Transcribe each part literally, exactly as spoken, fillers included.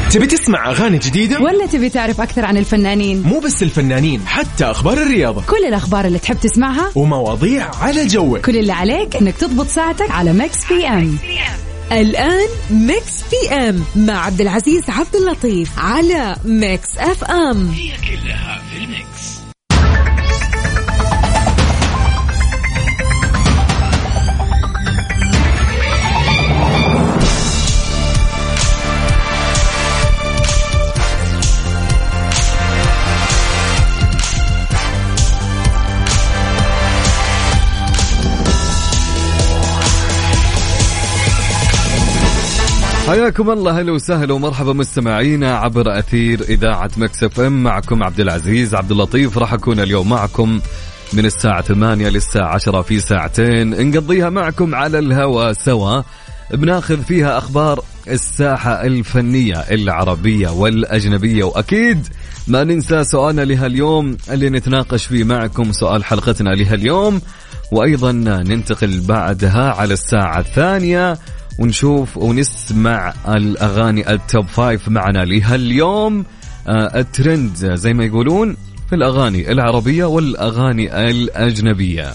تبي تسمع أغاني جديدة؟ ولا تبي تعرف أكثر عن الفنانين؟ مو بس الفنانين، حتى أخبار الرياضة، كل الأخبار اللي تحب تسمعها ومواضيع على جوك. كل اللي عليك إنك تضبط ساعتك على ميكس بي أم. الآن ميكس بي أم مع عبد العزيز عبد اللطيف على ميكس أف أم. هي كلها في الميكس. حياكم الله، هلا وسهلا ومرحبا مستمعينا عبر أثير إذاعة ميكس اف ام. معكم عبد العزيز عبد اللطيف، راح أكون اليوم معكم من الساعة ثمانية للساعة عشرة، في ساعتين نقضيها معكم على الهواء سوا، بناخذ فيها أخبار الساحة الفنية العربية والأجنبية، وأكيد ما ننسى سؤالنا لها اليوم اللي نتناقش فيه معكم، سؤال حلقتنا لها اليوم، وأيضا ننتقل بعدها على الساعة الثانية ونشوف ونسمع الأغاني التوب فايف معنا لها اليوم. آه الترند زي ما يقولون في الأغاني العربية والأغاني الأجنبية.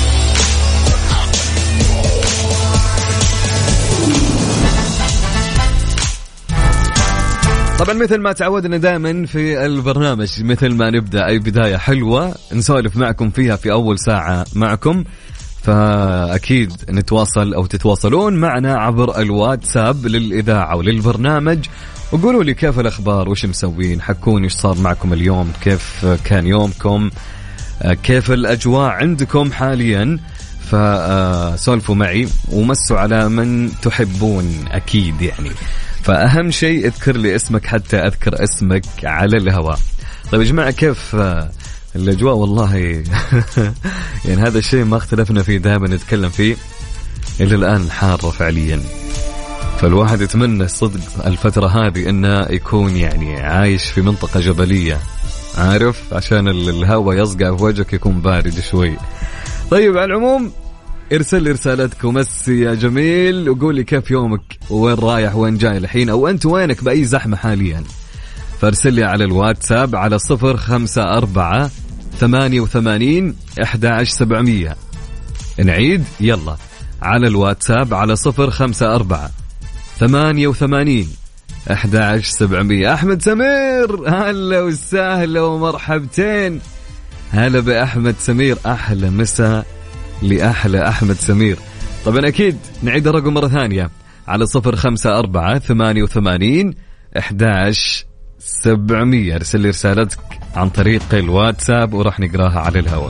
طبعا مثل ما تعودنا دائما في البرنامج، مثل ما نبدأ أي بداية حلوة نسولف معكم فيها في أول ساعة معكم، فأكيد نتواصل أو تتواصلون معنا عبر الواتساب للإذاعة وللبرنامج، وقولوا لي كيف الأخبار، وش مسوين، حكوني إيش صار معكم اليوم، كيف كان يومكم، كيف الأجواء عندكم حاليا، فسولفوا معي ومسوا على من تحبون أكيد يعني. فأهم شيء اذكر لي اسمك حتى أذكر اسمك على الهواء. طيب يا جماعة كيف الأجواء؟ والله يعني هذا الشيء ما اختلفنا فيه، دائما نتكلم فيه، إلى الآن حارة فعليا، فالواحد يتمنى صدق الفترة هذه إنه يكون يعني عايش في منطقة جبلية، عارف، عشان الهواء يصقع في وجهك يكون بارد شوي. طيب على العموم ارسل رسالتك ومسي يا جميل، وقولي كيف يومك، وين رايح وين جاي الحين، أو أنت وينك بأي زحمة حاليا، فارسل لي على الواتساب على صفر خمسة أربعة ثمانية وثمانين أحد عشر سبعمية. نعيد يلا على الواتساب على صفر خمسة أربعة ثمانية وثمانين أحد عشر سبعمية. أحمد سمير هلا وسهلا ومرحبتين، هلا بأحمد سمير، أحلى مساء لأحلى أحمد سمير. طبعا أكيد نعيد الرقم مرة ثانية على صفر خمسة أربعة ثمانية وثمانين أحد عشر سبعمية. ارسل لي رسالتك عن طريق الواتساب وراح نقراها على الهواء.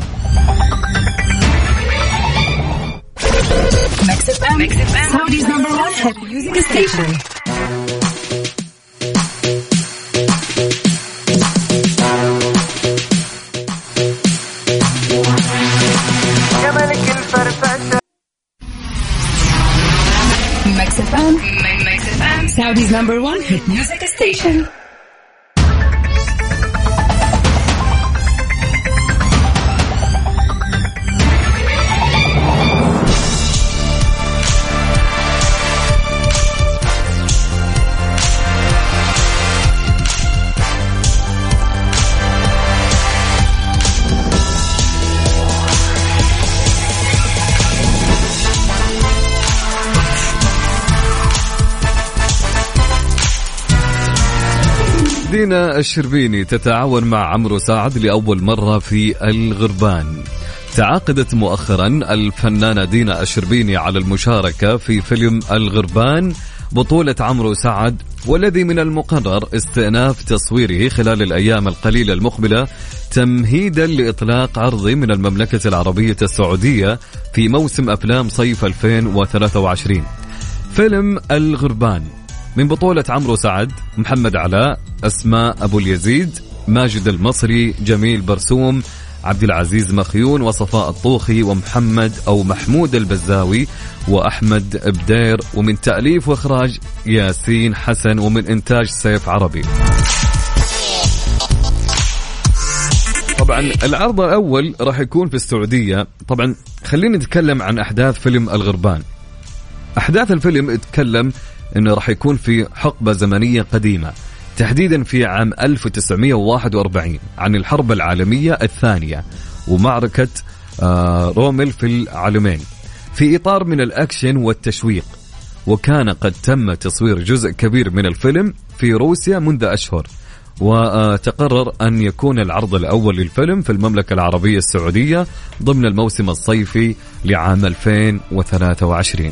Mix F M, Mix F M, Saudi's number one hit music station. دينا الشربيني تتعاون مع عمرو سعد لأول مرة في الغربان. تعاقدت مؤخرا الفنانة دينا الشربيني على المشاركة في فيلم الغربان بطولة عمرو سعد، والذي من المقرر استئناف تصويره خلال الأيام القليلة المقبلة تمهيدا لإطلاق عرضه من المملكة العربية السعودية في موسم أفلام صيف ألفين وثلاثة وعشرين. فيلم الغربان من بطولة عمرو سعد، محمد علاء، أسماء أبو اليزيد، ماجد المصري، جميل برسوم، عبد العزيز مخيون، وصفاء الطوخي، ومحمد أو محمود البزاوي، وأحمد بدير، ومن تأليف وإخراج ياسين حسن، ومن إنتاج سيف عربي. طبعا العرض الأول راح يكون في السعودية. طبعا خلينا نتكلم عن أحداث فيلم الغربان. أحداث الفيلم اتكلم إنه راح يكون في حقبة زمنية قديمة تحديدا في عام ألف وتسعمائة وواحد وأربعين عن الحرب العالمية الثانية ومعركة رومل في العالمين في إطار من الأكشن والتشويق. وكان قد تم تصوير جزء كبير من الفيلم في روسيا منذ أشهر، وتقرر أن يكون العرض الأول للفيلم في المملكة العربية السعودية ضمن الموسم الصيفي لعام ألفين وثلاثة وعشرين.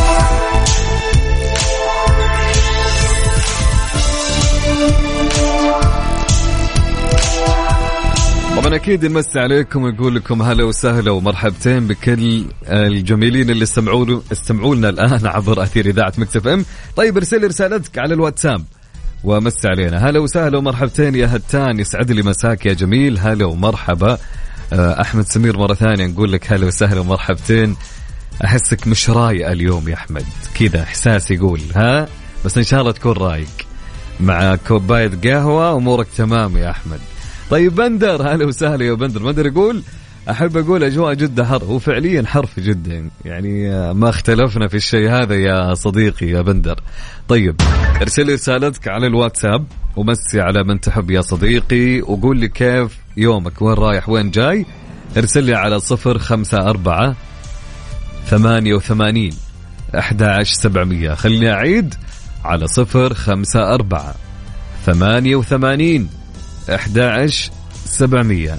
طبعا أكيد نمسي عليكم ونقول لكم هلا وسهلا ومرحبتين بكل الجميلين اللي استمعوا استمعوا لنا الآن عبر أثير إذاعة ميكس اف ام. طيب ارسل رسالتك على الواتساب ومسي علينا. هلا وسهلا ومرحبتين يا هتان، يسعد لي مساك يا جميل. هلا ومرحبا. أحمد سمير مرة ثانية نقول لك هلا وسهلا ومرحبتين. أحسك مش رايق اليوم يا أحمد، كذا إحساس يقول ها، بس إن شاء الله تكون رايق مع كوباية قهوة أمورك تمام يا أحمد. طيب بندر، هلا وسهلا يا بندر. بندر يقول أحب أقول أجواء جدة حر، وفعليا حر في جدة، يعني ما اختلفنا في الشيء هذا يا صديقي يا بندر. طيب ارسل رسالتك على الواتساب ومسي على من تحب يا صديقي، وقول لي كيف يومك، وين رايح وين جاي. ارسل لي على صفر خمسة أربعة ثمانية وثمانين أحد عشر سبعمية. خليني أعيد، على صفر خمسة أربعة ثمانية وثمانين أحد عشر سبعمية.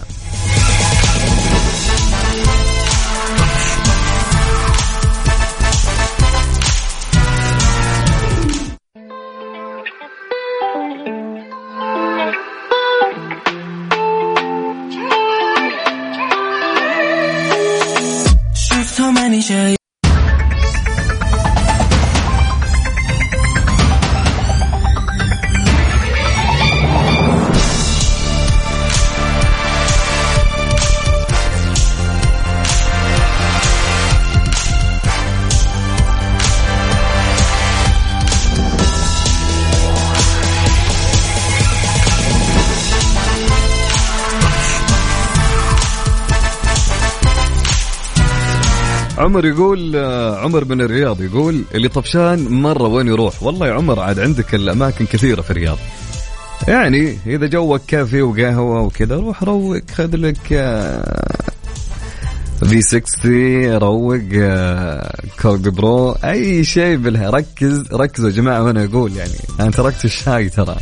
عمر يقول، عمر من الرياض يقول اللي طفشان مرة وين يروح؟ والله يا عمر عاد عندك الأماكن كثيرة في الرياض، يعني إذا جوك كافي وقهوة وكذا روح روق، خذ لك في ستين، روق كورد برو، أي شيء بالها. ركز ركزوا يا جماعة وأنا أقول، يعني أنا تركت الشاي ترى.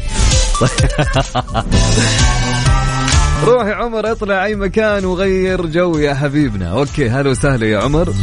روح يا عمر اطلع اي مكان وغير جو يا حبيبنا. اوكي هلا وسهلا يا عمر.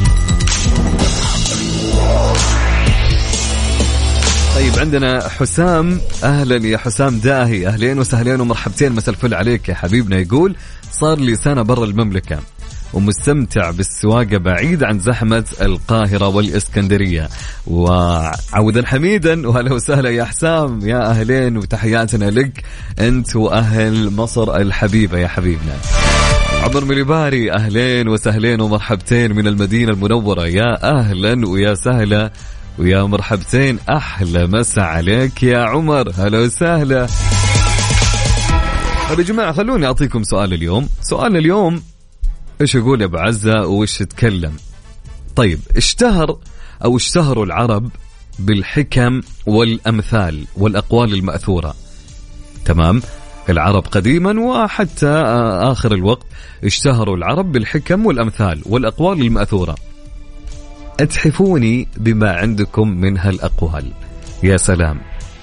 طيب عندنا حسام، اهلا يا حسام داهي، اهلين وسهلين ومرحبتين، مساء الفل عليك يا حبيبنا. يقول صار لي سنة برا المملكة ومستمتع بالسواقة بعيد عن زحمة القاهرة والإسكندرية، وعودا حميدا. وهلا وسهلا يا حسام، يا أهلين وتحياتنا لك أنت وأهل مصر الحبيبة يا حبيبنا. عمر مليباري، أهلين وسهلين ومرحبتين من المدينة المنورة، يا أهلا ويا سهلا ويا مرحبتين، أحلى مسا عليك يا عمر، هلا وسهلا. طيب يا جماعة خلوني أعطيكم سؤال اليوم. سؤال اليوم إيش يقول يا أبو عزة وإيش تتكلم؟ طيب اشتهر أو اشتهروا العرب بالحكم والأمثال والأقوال المأثورة، تمام؟ العرب قديما وحتى آخر الوقت اشتهروا العرب بالحكم والأمثال والأقوال المأثورة. اتحفوني بما عندكم من هالأقوال. يا سلام.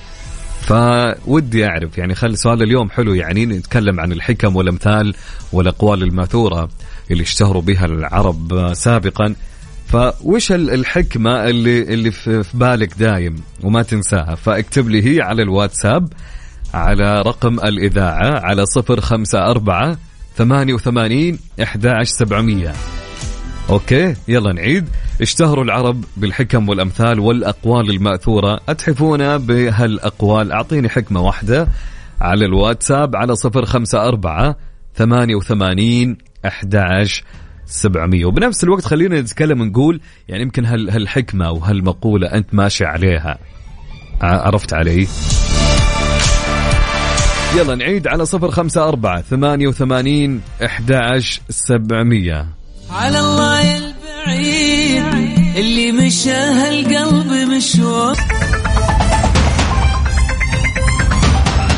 فودي أعرف، يعني خلي سؤال اليوم حلو، يعني نتكلم عن الحكم والأمثال والأقوال المأثورة اللي اشتهروا بها العرب سابقا. فوش الحكمة اللي اللي في بالك دايم وما تنساها؟ فاكتب لي هي على الواتساب على رقم الإذاعة على صفر خمسة أربعة ثمانية وثمانين أحد عشر سبعمية. أوكي يلا نعيد. اشتهروا العرب بالحكم والأمثال والأقوال المأثورة، أتحفونا بهالأقوال. أعطيني حكمة واحدة على الواتساب على صفر خمسة أربعة ثمانية وثمانين أحد عشر سبعمية. وبنفس الوقت خلينا نتكلم نقول يعني يمكن هالحكمة وهالمقولة أنت ماشي عليها، عرفت علي؟ يلا نعيد على صفر خمسة أربعة ثمانية وثمانين أحد عشر سبعمية. على الله البعيد اللي مشاه القلب مشوار.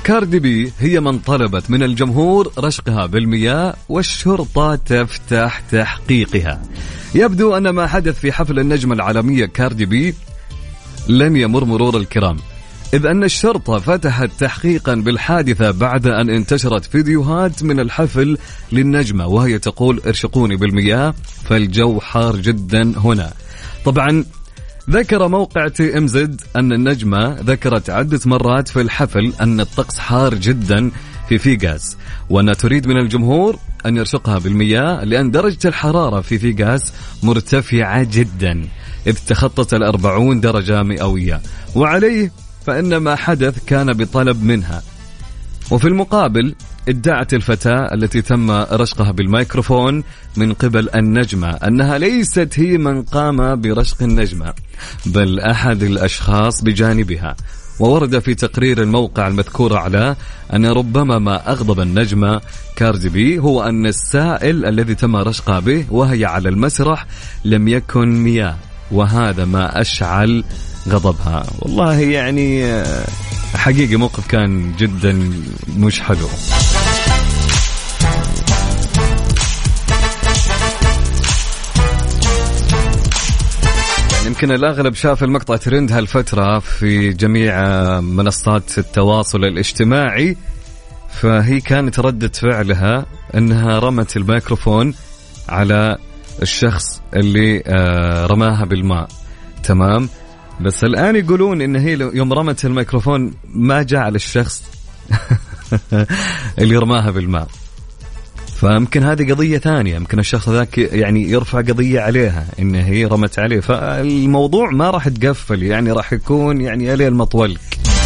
كاردي بي هي من طلبت من الجمهور رشقها بالمياه والشرطة تفتح تحقيقها. يبدو أن ما حدث في حفل النجمة العالمية كاردي بي لم يمر مرور الكرام، إذ أن الشرطة فتحت تحقيقا بالحادثة بعد أن انتشرت فيديوهات من الحفل للنجمة وهي تقول ارشقوني بالمياه فالجو حار جدا هنا. طبعا ذكر موقع تي ام زد أن النجمة ذكرت عدة مرات في الحفل أن الطقس حار جدا في فيغاس وأنها تريد من الجمهور أن يرشقها بالمياه لأن درجة الحرارة في فيغاس مرتفعة جدا إذ تخطت الأربعون درجة مئوية، وعليه فإن ما حدث كان بطلب منها. وفي المقابل ادعت الفتاة التي تم رشقها بالميكروفون من قبل النجمة أنها ليست هي من قام برشق النجمة بل أحد الأشخاص بجانبها. وورد في تقرير الموقع المذكور على أن ربما ما أغضب النجمة كاردي بي هو أن السائل الذي تم رشقها به وهي على المسرح لم يكن مياه، وهذا ما أشعل غضبها. والله يعني حقيقي موقف كان جدا مش حلو. يمكن الأغلب شاف المقطع ترند هالفترة في جميع منصات التواصل الاجتماعي، فهي كانت ردة فعلها أنها رمت الميكروفون على الشخص اللي رماها بالماء. تمام، بس الآن يقولون إن هي يوم رمت الميكروفون ما جاء على الشخص اللي رماها بالماء، فممكن هذه قضية ثانية، يمكن الشخص ذاك يعني يرفع قضية عليها إن هي رمت عليه، فالموضوع ما راح تقفل، يعني راح يكون يعني عليه المطولك.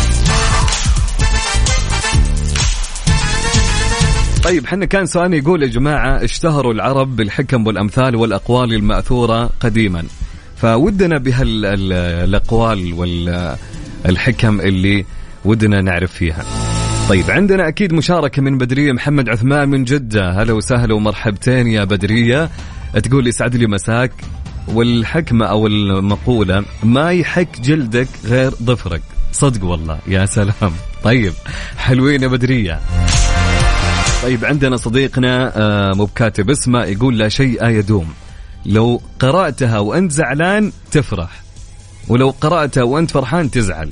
طيب حنا كان سؤال يقول يا جماعة اشتهروا العرب بالحكم والأمثال والأقوال المأثورة قديما، فودنا بهالأقوال والحكم اللي ودنا نعرف فيها. طيب عندنا أكيد مشاركة من بدرية محمد عثمان من جدة، هلا وسهلا ومرحبتين يا بدرية. تقول يسعد لي مساك، والحكمة أو المقولة ما يحك جلدك غير ضفرك، صدق والله يا سلام. طيب حلوين يا بدرية. طيب عندنا صديقنا مو بكاتب اسمه يقول لا شيء يدوم، لو قرأتها وأنت زعلان تفرح، ولو قرأتها وأنت فرحان تزعل.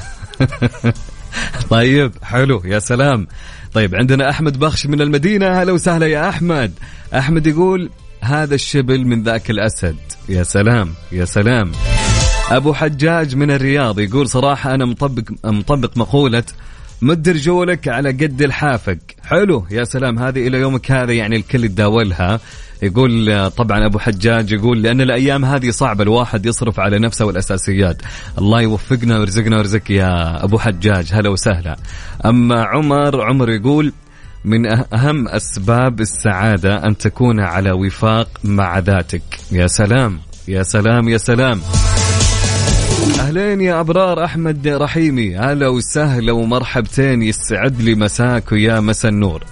طيب حلو يا سلام. طيب عندنا أحمد بخش من المدينة، هلا وسهلا يا أحمد. أحمد يقول هذا الشبل من ذاك الأسد، يا سلام يا سلام. أبو حجاج من الرياض يقول صراحة أنا مطبق مطبق مقولة مد رجولك على قد الحافق. حلو يا سلام، هذه إلى يومك هذا يعني الكل يتداولها. يقول طبعا أبو حجاج يقول لأن الأيام هذه صعبة الواحد يصرف على نفسه والأساسيات. الله يوفقنا ويرزقنا ويرزق يا أبو حجاج، هلا وسهلا. أما عمر عمر يقول من أهم أسباب السعادة أن تكون على وفاق مع ذاتك. يا سلام يا سلام يا سلام. أهلين يا أبرار. أحمد رحيمي هلا وسهلا ومرحبتين، يسعد لي مساك ويا مسا النور.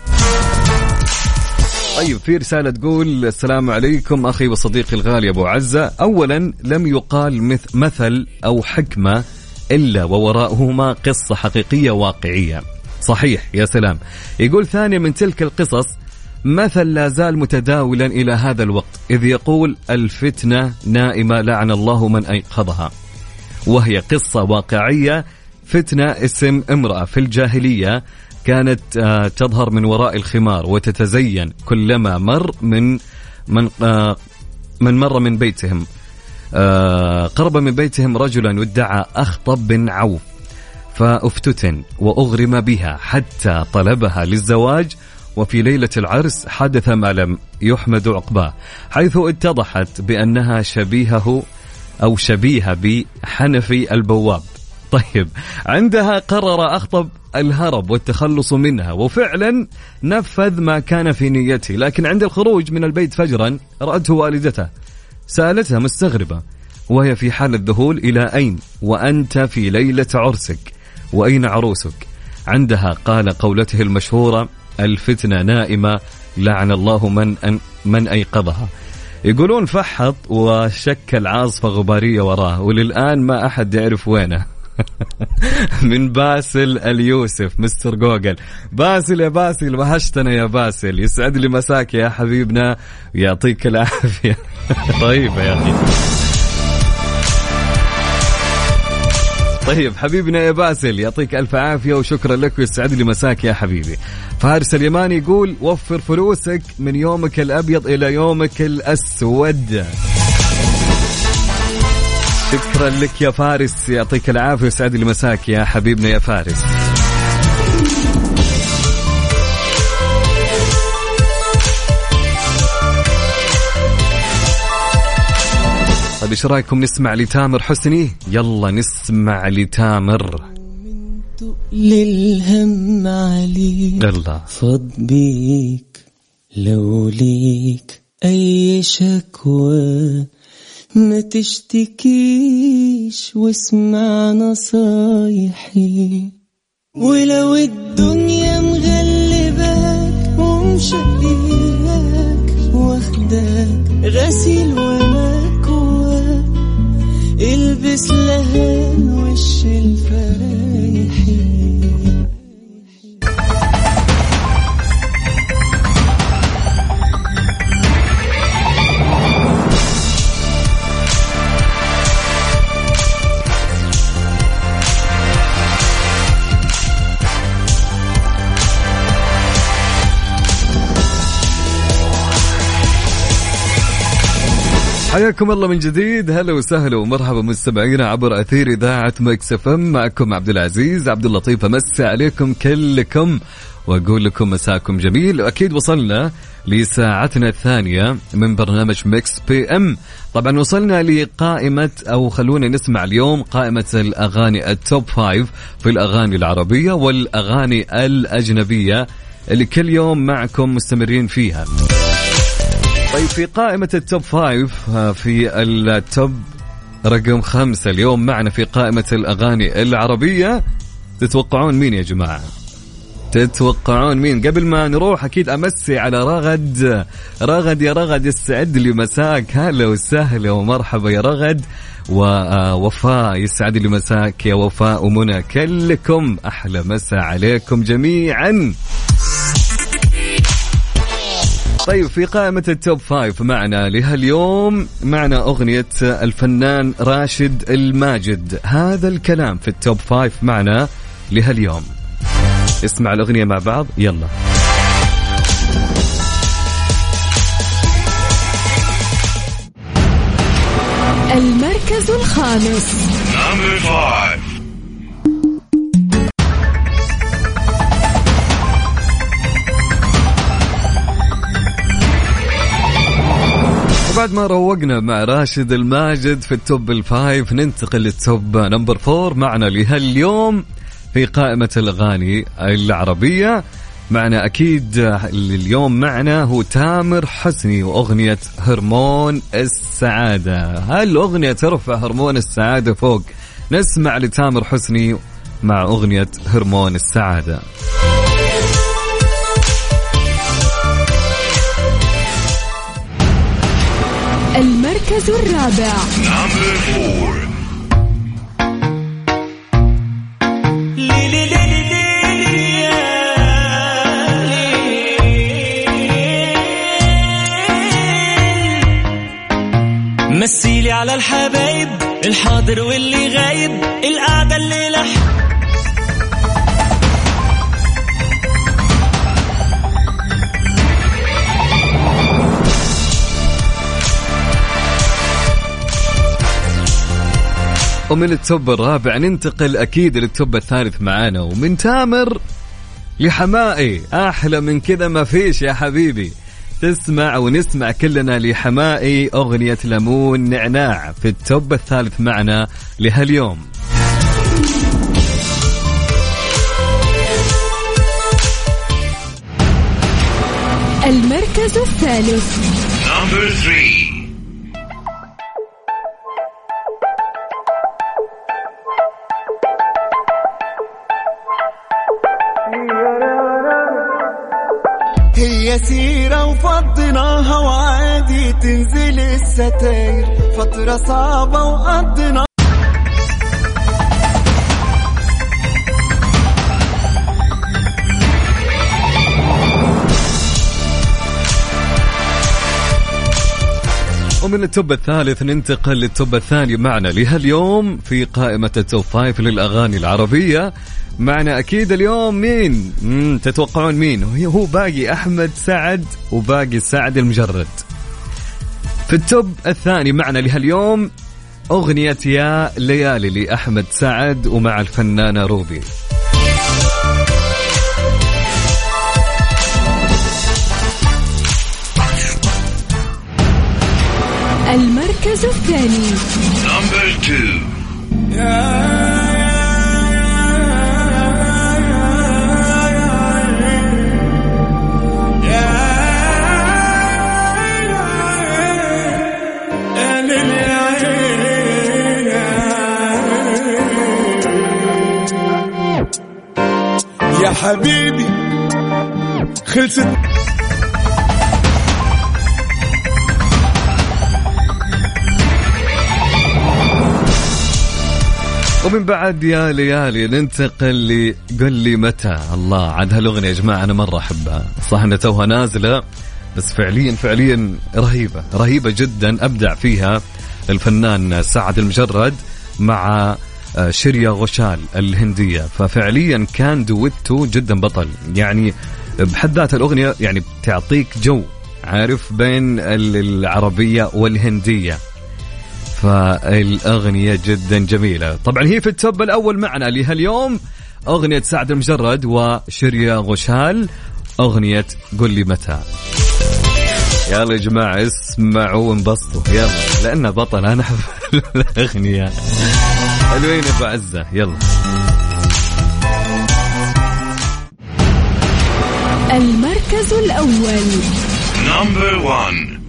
طيب في رسالة تقول السلام عليكم أخي وصديقي الغالي أبو عزة، أولا لم يقال مثل أو حكمة إلا ووراءهما قصة حقيقية واقعية. صحيح يا سلام. يقول ثانيا من تلك القصص مثل لا زال متداولا إلى هذا الوقت، إذ يقول الفتنة نائمة لعن الله من أيقظها، وهي قصة واقعية. فتنة اسم امرأة في الجاهلية كانت تظهر من وراء الخمار وتتزين كلما مر من من من مر من بيتهم. قرب من بيتهم رجلا يدعى أخطب بن عوف، فافتتن وأغرم بها حتى طلبها للزواج، وفي ليلة العرس حدث ما لم يحمد عقباه، حيث اتضحت بأنها شبيهه أو شبيهة بحنفي البواب. طيب عندها قرر أخطب الهرب والتخلص منها، وفعلا نفذ ما كان في نيته، لكن عند الخروج من البيت فجرا رأته والدته، سألتها مستغربة وهي في حال الذهول إلى أين وأنت في ليلة عرسك، وأين عروسك؟ عندها قال قولته المشهورة الفتنة نائمة لعن الله من أن من أيقظها. يقولون فحط وشكل عاصفة غبارية وراه، وللآن ما أحد يعرف وينه. من باسل اليوسف مستر جوجل. باسل يا باسل وحشتنا يا باسل، يسعد لي مساك يا حبيبنا ويعطيك العافية. طيب يا أخي، طيب حبيبنا يا باسل يعطيك ألف عافية وشكرا لك ويسعد لي مساك يا حبيبي. فارس اليماني يقول وفر فلوسك من يومك الأبيض إلى يومك الأسود. شكرا لك يا فارس، يعطيك العافية ويسعد لي مساك يا حبيبنا يا فارس. طيب ايش رايكم نسمع لتامر حسني؟ يلا نسمع لتامر. للهم عليك يلا فض بيك لو ليك اي شكوى ما تشتكيش واسمع نصايحي، ولو الدنيا مغلباك ومشقياك واخداك غسيل ومكواك، البس لها وش الفرايحي. حياكم الله من جديد، هلا وسهلا ومرحبا مستمعينا عبر أثير إذاعة ميكس اف ام. معكم عبد العزيز عبد اللطيف، أمسي عليكم كلكم وأقول لكم مساكم جميل. وأكيد وصلنا لساعتنا الثانية من برنامج ميكس بي ام. طبعا وصلنا لقائمة أو خلونا نسمع اليوم قائمة الأغاني التوب فايف في الأغاني العربية والأغاني الأجنبية اللي كل يوم معكم مستمرين فيها. طيب في قائمة التوب فايف، في التوب رقم خمسة اليوم معنا في قائمة الأغاني العربية، تتوقعون مين يا جماعة؟ تتوقعون مين؟ قبل ما نروح أكيد أمسي على رغد. رغد يا رغد يسعد لي مساك، هلا وسهلا ومرحبا يا رغد. ووفاء يسعد لي مساك يا وفاء ومنى، كلكم أحلى مساء عليكم جميعا. طيب في قائمة التوب فايف معنا لهاليوم معنا أغنية الفنان راشد الماجد، هذا الكلام في التوب فايف معنا لهاليوم. اسمع الأغنية مع بعض يلا. المركز الخامس. بعد ما روقنا مع راشد الماجد في التوب الفايف، ننتقل للتوب نمبر فور معنا لهاليوم في قائمة الأغاني العربية. معنا أكيد اليوم معنا هو تامر حسني وأغنية هرمون السعادة. هالأغنية ترفع هرمون السعادة فوق. نسمع لتامر حسني مع أغنية هرمون السعادة. المركز الرابع. مسيلي على الحبايب الحاضر واللي غايب، القعدة اللي لح ومن التوب الرابع ننتقل أكيد للتوب الثالث معانا، ومن تامر لحمائي. أحلى من كذا ما فيش يا حبيبي. تسمع ونسمع كلنا لحمائي أغنية ليمون نعناع في التوب الثالث معنا لهاليوم. المركز الثالث. Number three. هي سيرة وفضيناها وعادي تنزل الستاير، فترة صعبة وقضينا. ومن التوب الثالث ننتقل للتوب الثاني معنا لهاليوم في قائمة التوب فايف للأغاني العربية. معنا أكيد اليوم مين؟ مم تتوقعون مين؟ هو باقي أحمد سعد وباقي سعد المجرد. في التوب الثاني معنا لهاليوم أغنية يا ليالي لأحمد سعد ومع الفنانة روبي. المركز الثاني Number two. يا حبيبي خلصت ومن بعد يا ليالي ننتقل لي قل لي متى. الله عاد هالأغنية يا جماعة أنا مرة أحبها، صح أنها توها نازلة بس فعليا فعليا رهيبة رهيبة جدا. أبدع فيها الفنان سعد المجرد مع شريا غوشال الهندية، ففعليا كان دويتو جدا بطل. يعني بحد ذات الأغنية يعني تعطيك جو عارف بين العربية والهندية، فالأغنية جدا جميلة. طبعا هي في التوب الأول معنا لهاليوم أغنية سعد المجرد وشريا غوشال، أغنية قل لي متى. يلا يا جماعة اسمعوا وانبسطوا يلا، لأنه بطل أنا أحب الأغنية. حلوين أبو عزة يلا. المركز الأول Number one.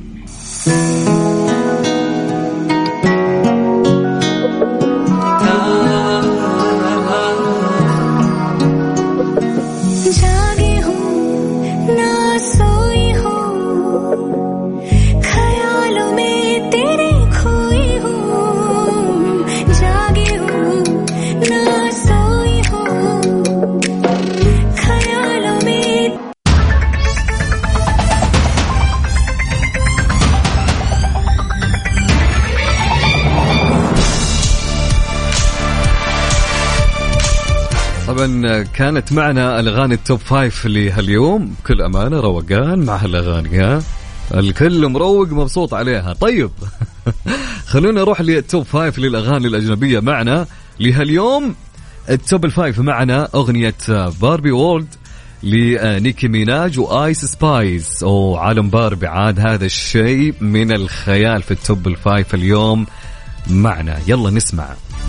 طبعا كانت معنا الأغاني التوب فايف لهاليوم بكل أمانة، روقان مع هالأغاني، ها الكل مروق مبسوط عليها. طيب خلونا نروح للتوب فايف للأغاني الأجنبية معنا لهاليوم. التوب الفايف معنا أغنية باربي وورلد لنيكي ميناج وآيس سبايس. أو عالم باربي عاد هذا الشيء من الخيال في التوب الفايف اليوم معنا. يلا نسمع.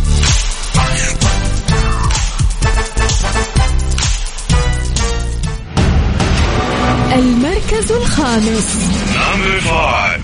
المركز الخامس Number five.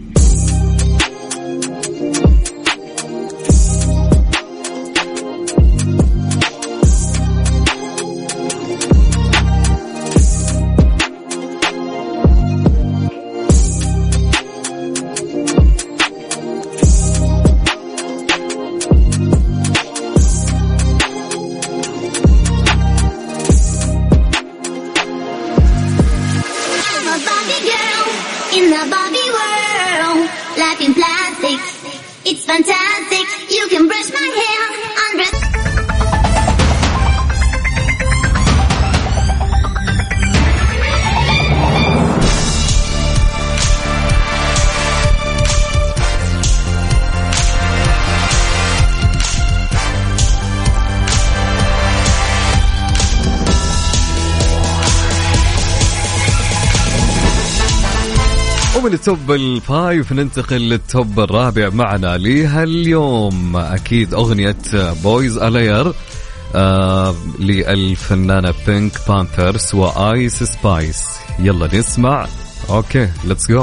ومن التوب الفايف ننتقل للتوب الرابع معنا ليها اليوم. أكيد أغنية بويز ألاير آه للفنانة بينك بانثرز وآيس سبايس. يلا نسمع. أوكي let's go.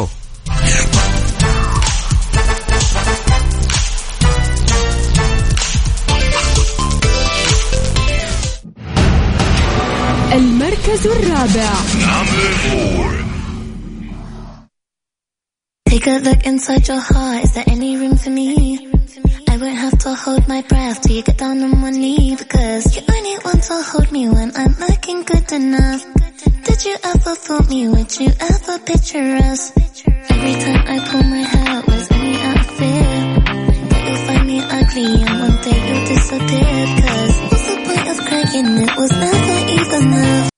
المركز الرابع Number four. Take a look inside your heart. Is there any room for me? I won't have to hold my breath till you get down on one knee, because you only want to hold me when I'm looking good enough. Did you ever fool me? Would you ever picture us? Every time I pull my hair out, was any out of fear that you'll find me ugly and one day you'll disappear? Cause what's the point of crying? It was never even enough.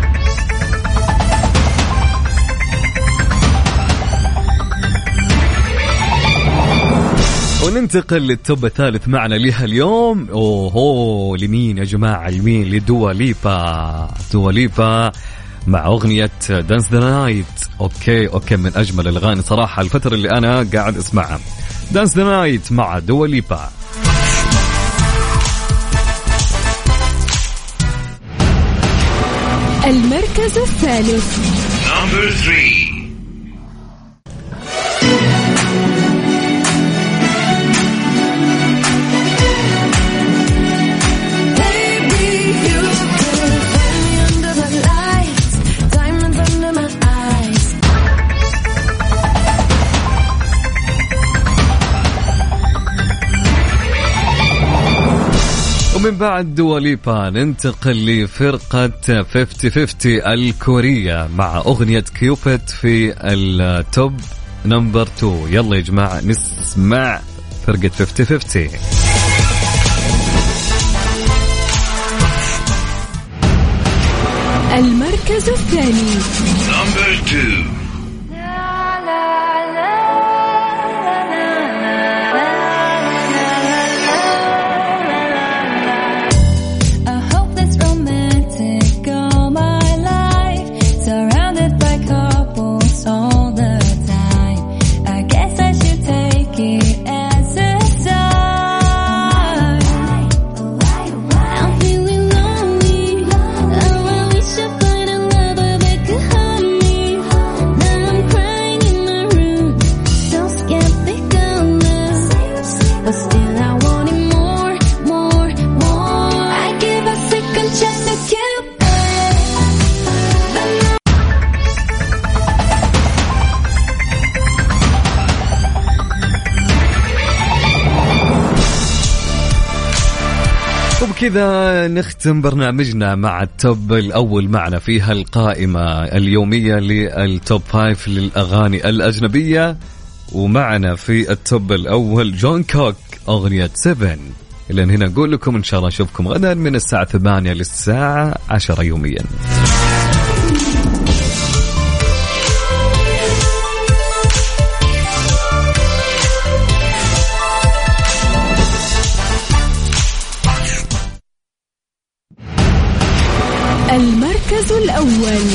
وننتقل للتوب الثالث معنا لها اليوم. اوه لمين يا جماعة؟ لمين؟ لدوا ليبا. دوا ليبا مع أغنية دانس ذا نايت. أوكي أوكي من أجمل الأغاني صراحة الفترة اللي أنا قاعد أسمعها. دانس ذا نايت مع دوا ليبا. المركز الثالث. Number three. ومن بعد دواليبا ننتقل لفرقة خمسين خمسين الكورية مع أغنية كيوبيت في التوب نمبر اثنين. يلا يا جماعة نسمع فرقة خمسين خمسين. المركز الثاني. Number two. وبكذا نختم برنامجنا مع التوب الأول معنا فيها القائمة اليومية للتوب فايف للأغاني الأجنبية. ومعنا في التوب الأول جون كوك أغنية سفن. لأن هنا نقول لكم إن شاء الله نشوفكم غدا من الساعة ثمانية للساعة عشرة يوميا. المركز الأول.